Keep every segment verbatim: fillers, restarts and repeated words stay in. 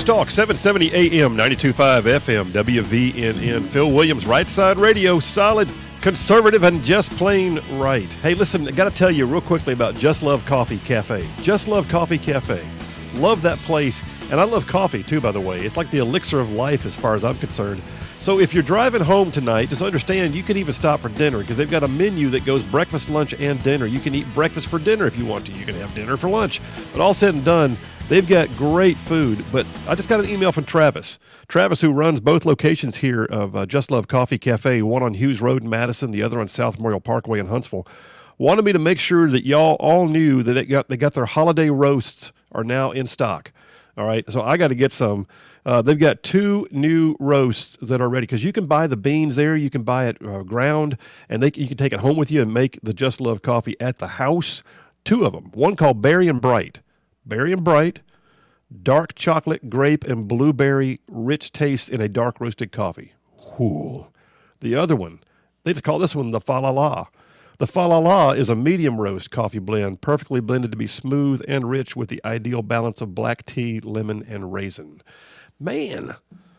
News Talk, seven seventy A M, ninety-two point five F M, W V N N. Phil Williams, Right Side Radio, solid, conservative, and just plain right. Hey, listen, I got to tell you real quickly about Just Love Coffee Cafe. Just Love Coffee Cafe. Love that place. And I love coffee, too, by the way. It's like the elixir of life as far as I'm concerned. So if you're driving home tonight, just understand you can even stop for dinner because they've got a menu that goes breakfast, lunch, and dinner. You can eat breakfast for dinner if you want to. You can have dinner for lunch. But all said and done, they've got great food. But I just got an email from Travis. Travis, who runs both locations here of uh, Just Love Coffee Cafe, one on Hughes Road in Madison, the other on South Memorial Parkway in Huntsville, wanted me to make sure that y'all all knew that they got, they got their holiday roasts are now in stock. All right, so I got to get some. Uh, they've got two new roasts that are ready because you can buy the beans there. You can buy it uh, ground, and they you can take it home with you and make the Just Love coffee at the house. Two of them. One called Berry and Bright. Berry and Bright, dark chocolate, grape, and blueberry, rich taste in a dark roasted coffee. Whew. The other one, they just call this one the Fa La La. The Fa La La is a medium roast coffee blend, perfectly blended to be smooth and rich with the ideal balance of black tea, lemon, and raisin. Man,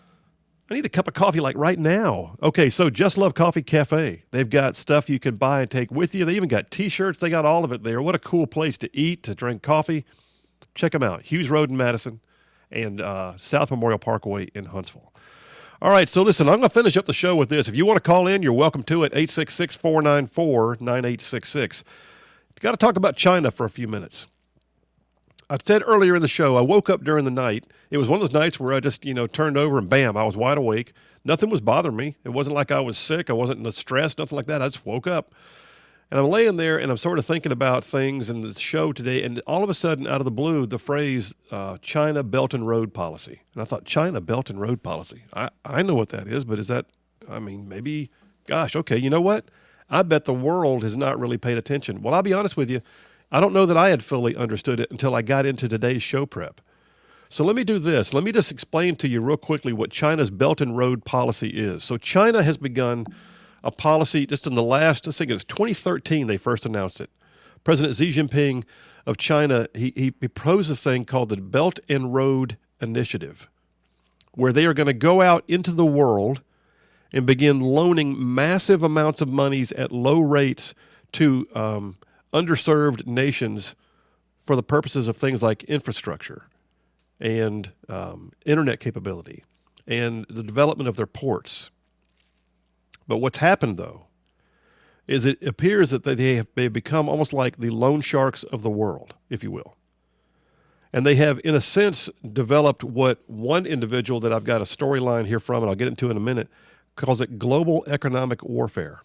I need a cup of coffee like right now. Okay, so Just Love Coffee Cafe. They've got stuff you can buy and take with you. They even got T-shirts. They got all of it there. What a cool place to eat, to drink coffee. Check them out. Hughes Road in Madison and uh, South Memorial Parkway in Huntsville. All right, so listen, I'm going to finish up the show with this. If you want to call in, you're welcome to it, eight six six, four nine four, nine eight six six. Got to talk about China for a few minutes. I said earlier in the show, I woke up during the night. It was one of those nights where I just, you know, turned over and bam, I was wide awake. Nothing was bothering me. It wasn't like I was sick. I wasn't stressed, nothing like that. I just woke up. And I'm laying there, and I'm sort of thinking about things in the show today, and all of a sudden, out of the blue, the phrase uh, China Belt and Road Policy. And I thought, China Belt and Road Policy. I, I know what that is, but is that, I mean, maybe, gosh, okay, you know what? I bet the world has not really paid attention. Well, I'll be honest with you. I don't know that I had fully understood it until I got into today's show prep. So let me do this. Let me just explain to you real quickly what China's Belt and Road Policy is. So China has begun a policy just in the last, I think it's twenty thirteen they first announced it. President Xi Jinping of China, he, he proposed this thing called the Belt and Road Initiative, where they are going to go out into the world and begin loaning massive amounts of monies at low rates to um, underserved nations for the purposes of things like infrastructure and um, internet capability and the development of their ports. But what's happened, though, is it appears that they have they've become almost like the loan sharks of the world, if you will. And they have, in a sense, developed what one individual that I've got a storyline here from, and I'll get into in a minute, calls it global economic warfare,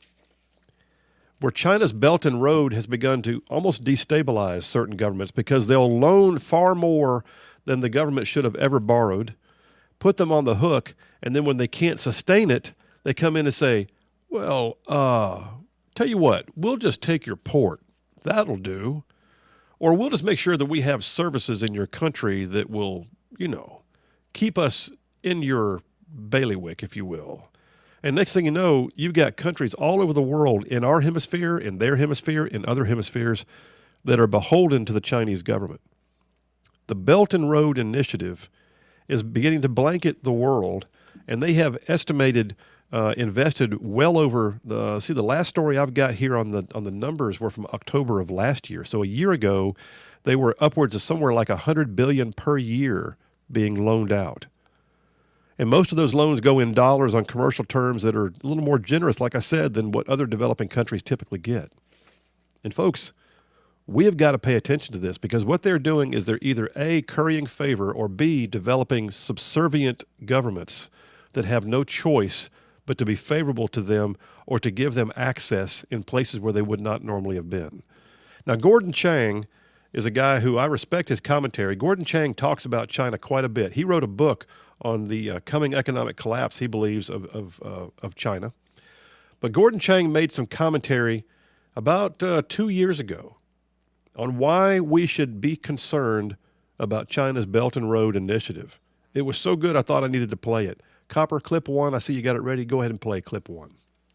where China's Belt and Road has begun to almost destabilize certain governments because they'll loan far more than the government should have ever borrowed, put them on the hook, and then when they can't sustain it, they come in and say, well, uh, tell you what, we'll just take your port. That'll do. Or we'll just make sure that we have services in your country that will, you know, keep us in your bailiwick, if you will. And next thing you know, you've got countries all over the world in our hemisphere, in their hemisphere, in other hemispheres that are beholden to the Chinese government. The Belt and Road Initiative is beginning to blanket the world, and they have estimated Uh, invested well over the, see the last story I've got here on the on the numbers were from October of last year. So a year ago, they were upwards of somewhere like one hundred billion dollars per year being loaned out. And most of those loans go in dollars on commercial terms that are a little more generous, like I said, than what other developing countries typically get. And folks, we have got to pay attention to this because what they're doing is they're either A, currying favor, or B, developing subservient governments that have no choice but to be favorable to them or to give them access in places where they would not normally have been. Now, Gordon Chang is a guy who I respect his commentary. Gordon Chang talks about China quite a bit. He wrote a book on the uh, coming economic collapse, he believes, of of, uh, of China. But Gordon Chang made some commentary about uh, two years ago on why we should be concerned about China's Belt and Road Initiative. It was so good I thought I needed to play it. Copper, clip one. I see you got it ready. Go ahead and play clip one.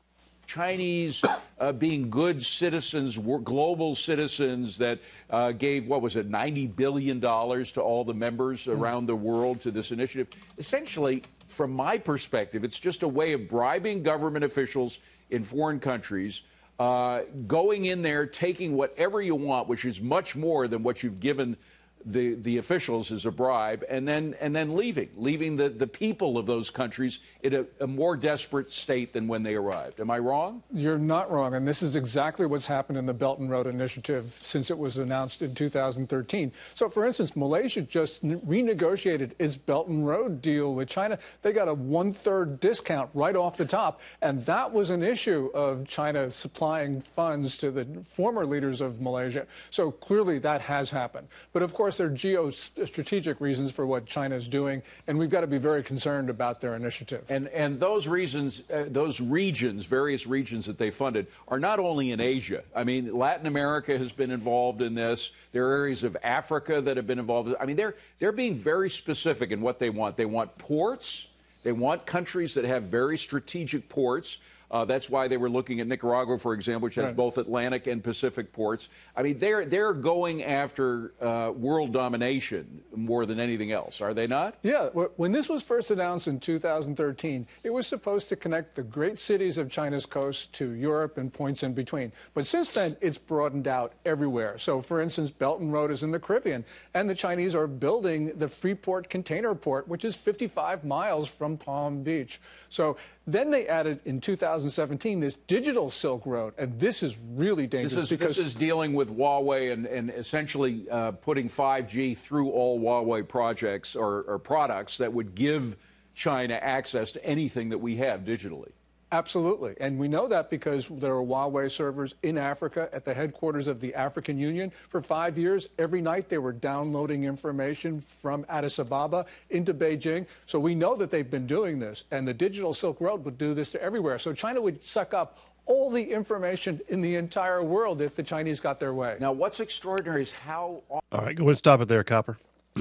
Chinese uh, being good citizens, global citizens that uh, gave, what was it, ninety billion dollars to all the members around the world to this initiative. Essentially, from my perspective, it's just a way of bribing government officials in foreign countries, uh, going in there, taking whatever you want, which is much more than what you've given the the officials as a bribe, and then and then leaving, leaving the, the people of those countries in a, a more desperate state than when they arrived. Am I wrong? You're not wrong, and this is exactly what's happened in the Belt and Road Initiative since it was announced in two thousand thirteen. So, for instance, Malaysia just renegotiated its Belt and Road deal with China. They got a one-third discount right off the top, and that was an issue of China supplying funds to the former leaders of Malaysia. So clearly that has happened. But of course, there are geostrategic reasons for what China is doing, and we've got to be very concerned about their initiative. And and those reasons, uh, those regions, various regions that they funded, are not only in Asia. I mean, Latin America has been involved in this. There are areas of Africa that have been involved. I mean, they're they're being very specific in what they want. They want ports. They want countries that have very strategic ports. Uh, that's why they were looking at Nicaragua, for example, which has right. both Atlantic and Pacific ports. I mean, they're they're going after uh, world domination more than anything else, are they not? Yeah. When this was first announced in two thousand thirteen, it was supposed to connect the great cities of China's coast to Europe and points in between. But since then, it's broadened out everywhere. So, for instance, Belt and Road is in the Caribbean, and the Chinese are building the Freeport Container Port, which is fifty-five miles from Palm Beach. So then they added in two thousand seventeen this digital Silk Road, and this is really dangerous. This is, because this is dealing with Huawei and, and essentially uh, putting five G through all Huawei projects or, or products that would give China access to anything that we have digitally. Absolutely. And we know that because there are Huawei servers in Africa at the headquarters of the African Union. For five years, every night they were downloading information from Addis Ababa into Beijing. So we know that they've been doing this. And the digital Silk Road would do this to everywhere. So China would suck up all the information in the entire world if the Chinese got their way. Now, what's extraordinary is how... All right, go ahead and stop it there, Copper.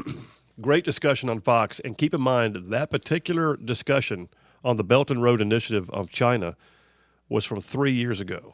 Great discussion on Fox. And keep in mind that particular discussion on the Belt and Road Initiative of China was from three years ago.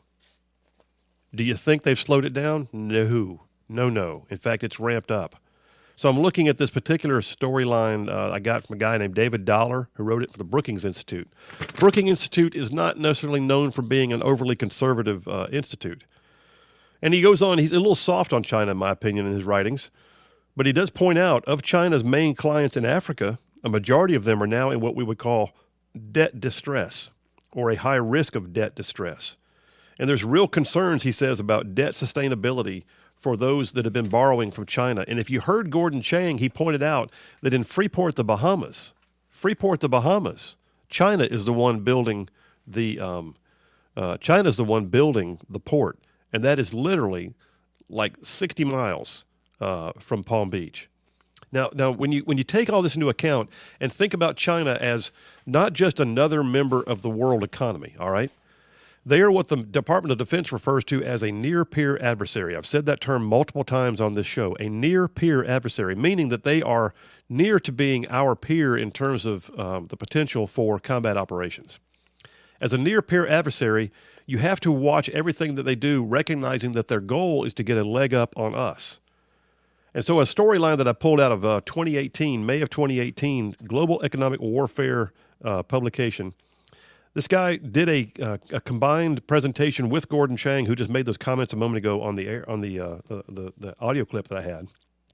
Do you think they've slowed it down? No. No, no. In fact, it's ramped up. So I'm looking at this particular storyline uh, I got from a guy named David Dollar, who wrote it for the Brookings Institute. Brookings Institute is not necessarily known for being an overly conservative uh, institute. And he goes on, he's a little soft on China, in my opinion, in his writings. But he does point out, of China's main clients in Africa, a majority of them are now in what we would call debt distress, or a high risk of debt distress. And there's real concerns, he says, about debt sustainability for those that have been borrowing from China. And if you heard Gordon Chang, he pointed out that in Freeport, the Bahamas, Freeport, the Bahamas, China is the one building the um, uh, China is the one building the port, and that is literally like sixty miles uh, from Palm Beach. Now, now, when you when you take all this into account and think about China as not just another member of the world economy, all right? They are what the Department of Defense refers to as a near-peer adversary. I've said that term multiple times on this show, a near-peer adversary, meaning that they are near to being our peer in terms of um, the potential for combat operations. As a near-peer adversary, you have to watch everything that they do, recognizing that their goal is to get a leg up on us. And so a storyline that I pulled out of uh, twenty eighteen, May of twenty eighteen, Global Economic Warfare uh, publication, this guy did a, uh, a combined presentation with Gordon Chang, who just made those comments a moment ago on the air, on the, uh, the, the the audio clip that I had.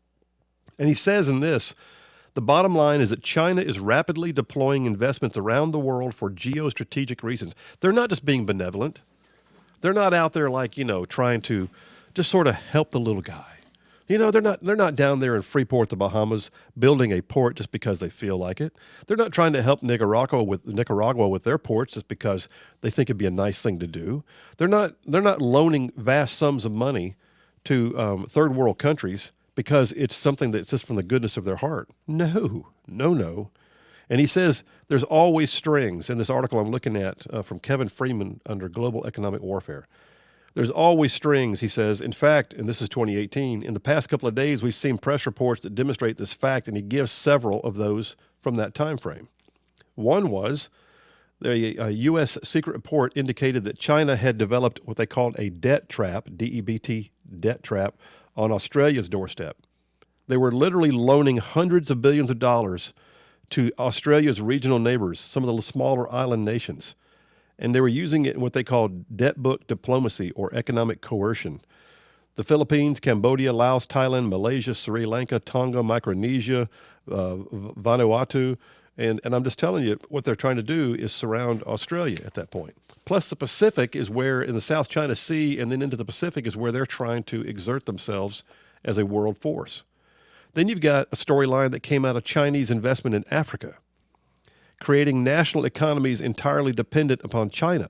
And he says in this, the bottom line is that China is rapidly deploying investments around the world for geostrategic reasons. They're not just being benevolent. They're not out there like, you know, trying to just sort of help the little guy. You know, they're not they're not down there in Freeport, the Bahamas, building a port just because they feel like it. They're not trying to help Nicaragua with Nicaragua with their ports just because they think it'd be a nice thing to do. They're not they're not loaning vast sums of money to um, third world countries because it's something that's just from the goodness of their heart. No, no, no. And he says there's always strings in this article I'm looking at uh, from Kevin Freeman under Global Economic Warfare. There's always strings, he says. In fact, and this is twenty eighteen, in the past couple of days, we've seen press reports that demonstrate this fact, and he gives several of those from that time frame. One was The a U S secret report indicated that China had developed what they called a debt trap, D E B T, debt trap, on Australia's doorstep. They were literally loaning hundreds of billions of dollars to Australia's regional neighbors, some of the smaller island nations. And they were using it in what they called debt book diplomacy or economic coercion. The Philippines, Cambodia, Laos, Thailand, Malaysia, Sri Lanka, Tonga, Micronesia, uh, Vanuatu, and, and I'm just telling you, what they're trying to do is surround Australia at that point. Plus, the Pacific is where, in the South China Sea and then into the Pacific, is where they're trying to exert themselves as a world force. Then you've got a storyline that came out of Chinese investment in Africa, creating national economies entirely dependent upon China.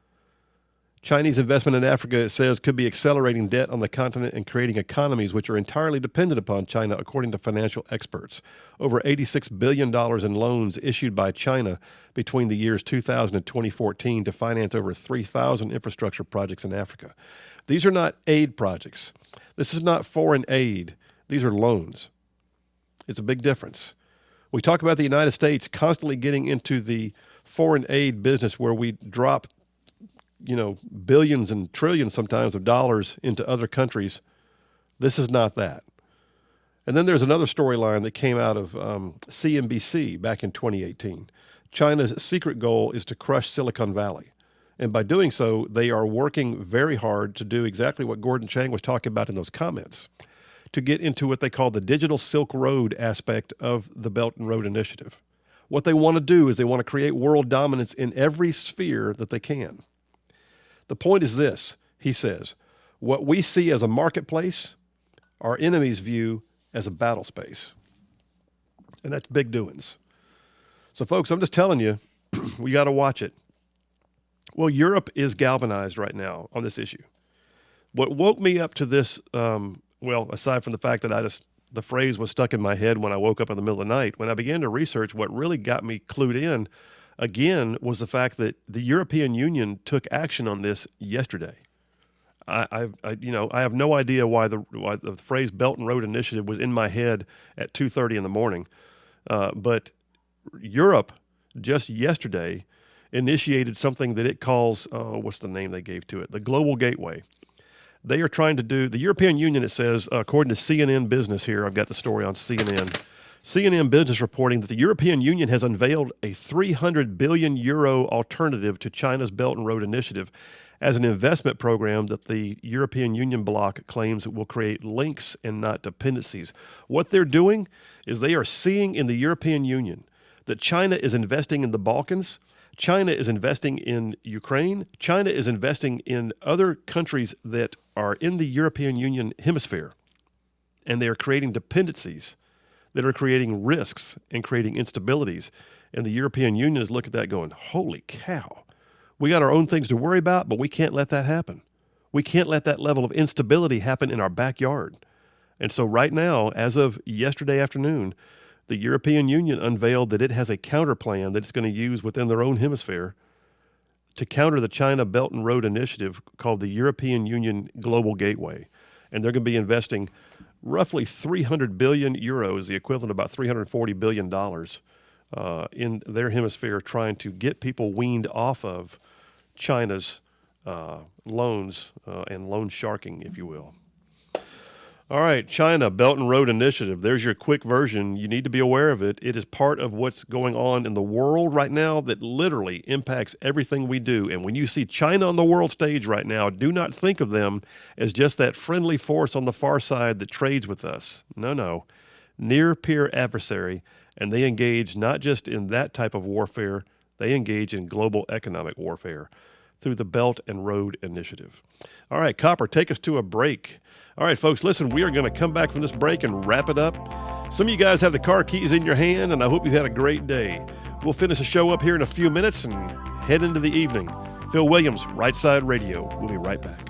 Chinese investment in Africa, it says, could be accelerating debt on the continent and creating economies which are entirely dependent upon China, according to financial experts. Over eighty-six billion dollars in loans issued by China between the years two thousand and twenty fourteen to finance over three thousand infrastructure projects in Africa. These are not aid projects. This is not foreign aid. These are loans. It's a big difference. We talk about the United States constantly getting into the foreign aid business where we drop you know, billions and trillions sometimes of dollars into other countries. This is not that. And then there's another storyline that came out of um, C N B C back in twenty eighteen. China's secret goal is to crush Silicon Valley. And by doing so, they are working very hard to do exactly what Gordon Chang was talking about in those comments, to get into what they call the digital Silk Road aspect of the Belt and Road Initiative. What they want to do is they want to create world dominance in every sphere that they can. The point is this, he says, what we see as a marketplace, our enemies view as a battle space. And that's big doings. So, folks, I'm just telling you, we got to watch it. Well, Europe is galvanized right now on this issue. What woke me up to this, um, well, aside from the fact that I just, the phrase was stuck in my head when I woke up in the middle of the night, when I began to research, what really got me clued in again was the fact that the European Union took action on this yesterday. I, I, I, you know, I have no idea why the why the phrase Belt and Road Initiative was in my head at two thirty in the morning, uh, but Europe just yesterday initiated something that it calls, uh, what's the name they gave to it? The Global Gateway. They are trying to do, the European Union, it says, uh, according to C N N Business here, I've got the story on C N N, C N N Business reporting that the European Union has unveiled a three hundred billion euro alternative to China's Belt and Road Initiative as an investment program that the European Union bloc claims will create links and not dependencies. What they're doing is they are seeing in the European Union that China is investing in the Balkans, China is investing in Ukraine, China is investing in other countries that are in the European Union hemisphere, and they are creating dependencies that are creating risks and creating instabilities. And the European Union is looking at that going, holy cow, we got our own things to worry about, but we can't let that happen. We can't let that level of instability happen in our backyard. And so right now, as of yesterday afternoon, the European Union unveiled that it has a counter plan that it's going to use within their own hemisphere to counter the China Belt and Road Initiative called the European Union Global Gateway. And they're going to be investing roughly three hundred billion euros, the equivalent of about three hundred forty billion dollars, uh, in their hemisphere, trying to get people weaned off of China's uh, loans uh, and loan sharking, if you will. All right, China Belt and Road Initiative. There's your quick version. You need to be aware of it. It is part of what's going on in the world right now that literally impacts everything we do. And when you see China on the world stage right now, do not think of them as just that friendly force on the far side that trades with us. No, no. Near peer adversary, and they engage not just in that type of warfare, they engage in global economic warfare through the Belt and Road Initiative. All right, Copper, take us to a break. All right, folks, listen, we are going to come back from this break and wrap it up. Some of you guys have the car keys in your hand, and I hope you've had a great day. We'll finish the show up here in a few minutes and head into the evening. Phil Williams, Right Side Radio. We'll be right back.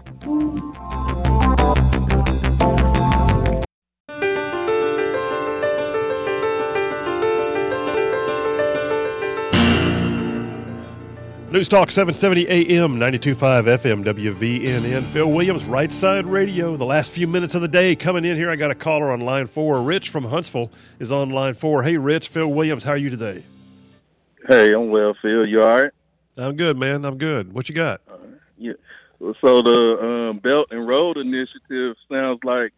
News Talk seven seventy A M, ninety-two point five F M, W V N N. Phil Williams, Right Side Radio. The last few minutes of the day coming in here. I got a caller on line four. Rich from Huntsville is on line four. Hey, Rich, Phil Williams, how are you today? Hey, I'm well, Phil. You all right? I'm good, man. I'm good. What you got? Uh, yeah. So the um, Belt and Road Initiative sounds like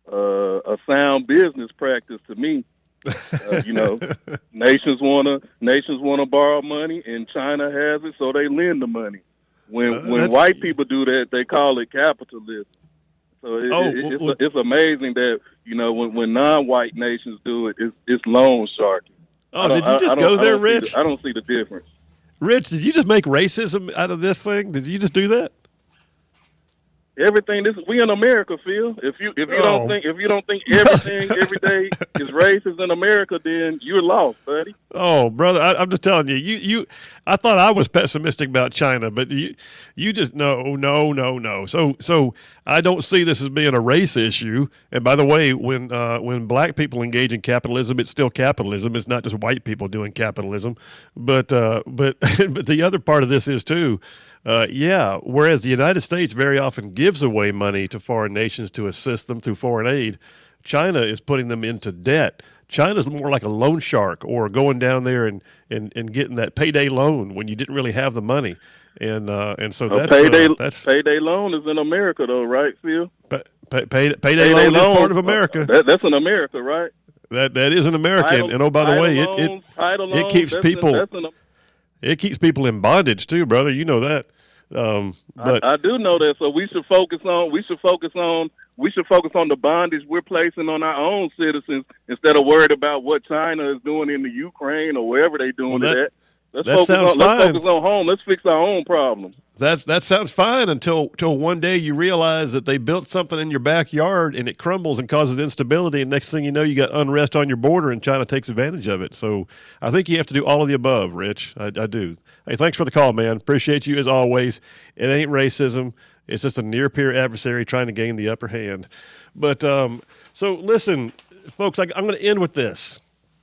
uh, a sound business practice to me. Uh, you know, nations wanna nations wanna borrow money, and China has it, so they lend the money. When uh, when white people do that, they call it capitalism. So it, oh, it, it's well, it's amazing that you know when, when non-white nations do it, it's, it's loan sharking. Oh, did you just go there, Rich? The, I don't see the difference. Rich, did you just make racism out of this thing? Did you just do that? Everything this we in America, Phil. If you if you oh. don't think if you don't think everything every day is racist in America, then you're lost, buddy. Oh, brother, I, I'm just telling you. You you. I thought I was pessimistic about China, but you you just no no no no. So so I don't see this as being a race issue. And by the way, when uh, when black people engage in capitalism, it's still capitalism. It's not just white people doing capitalism. But uh, but but the other part of this is too. Uh, yeah, whereas the United States very often gives away money to foreign nations to assist them through foreign aid, China is putting them into debt. China's more like a loan shark or going down there and, and, and getting that payday loan when you didn't really have the money. And uh, and so that's, payday, uh, that's... Payday loan is in America, though, right, Phil? Pay, pay, payday, payday loan, loan is part of America. Uh, that, that's in America, right? That That is in America. Title, and, and oh, by the way, loans, it it, loans, it keeps that's people... In, that's in, It keeps people in bondage too, brother. You know that. Um, but I, I do know that. So we should focus on we should focus on we should focus on the bondage we're placing on our own citizens instead of worried about what China is doing in the Ukraine or wherever they're doing well, that, it at. Let's that focus sounds on fine. let's focus on home. Let's fix our own problems. That's that sounds fine until until one day you realize that they built something in your backyard and it crumbles and causes instability, and next thing you know, you got unrest on your border, and China takes advantage of it. So I think you have to do all of the above, Rich. I, I do. Hey, thanks for the call, man. Appreciate you as always. It ain't racism. It's just a near-peer adversary trying to gain the upper hand. But um, so listen, folks, I, I'm going to end with this.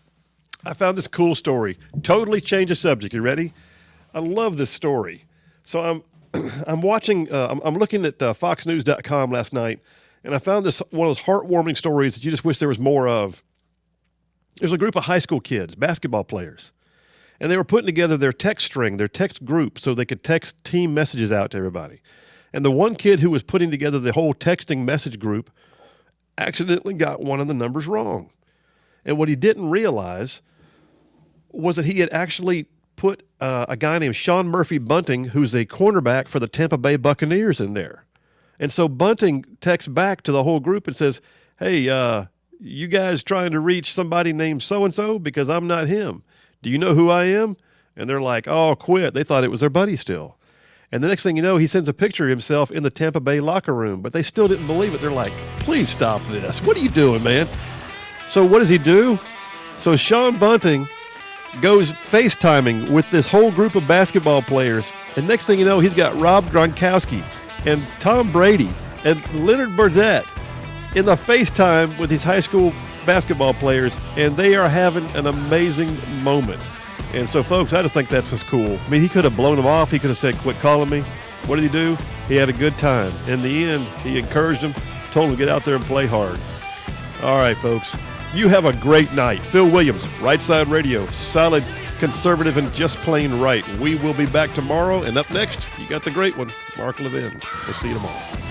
I found this cool story. Totally change the subject. You ready? I love this story. So I'm I'm watching, uh, I'm, I'm looking at uh, fox news dot com last night, and I found this one of those heartwarming stories that you just wish there was more of. There's a group of high school kids, basketball players, and they were putting together their text string, their text group, so they could text team messages out to everybody. And the one kid who was putting together the whole texting message group accidentally got one of the numbers wrong. And what he didn't realize was that he had actually put uh, a guy named Sean Murphy Bunting, who's a cornerback for the Tampa Bay Buccaneers, in there. And so Bunting texts back to the whole group and says, hey, uh, you guys trying to reach somebody named so-and-so? Because I'm not him. Do you know who I am? And they're like, oh, quit. They thought it was their buddy still. And the next thing you know, he sends a picture of himself in the Tampa Bay locker room, but they still didn't believe it. They're like, please stop this. What are you doing, man? So what does he do? So Sean Bunting goes FaceTiming with this whole group of basketball players. And next thing you know, he's got Rob Gronkowski and Tom Brady and Leonard Burdette in the FaceTime with these high school basketball players, and they are having an amazing moment. And so, folks, I just think that's just cool. I mean, he could have blown them off. He could have said, quit calling me. What did he do? He had a good time. In the end, he encouraged them, told them to get out there and play hard. All right, folks. You have a great night. Phil Williams, Right Side Radio, solid, conservative, and just plain right. We will be back tomorrow. And up next, you got the great one, Mark Levin. We'll see you tomorrow.